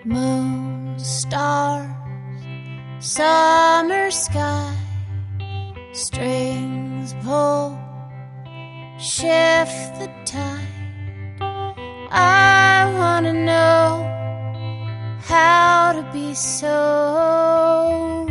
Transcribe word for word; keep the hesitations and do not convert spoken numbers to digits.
Moon, stars, summer sky, strings pull, shift the tide. I wanna know how to be so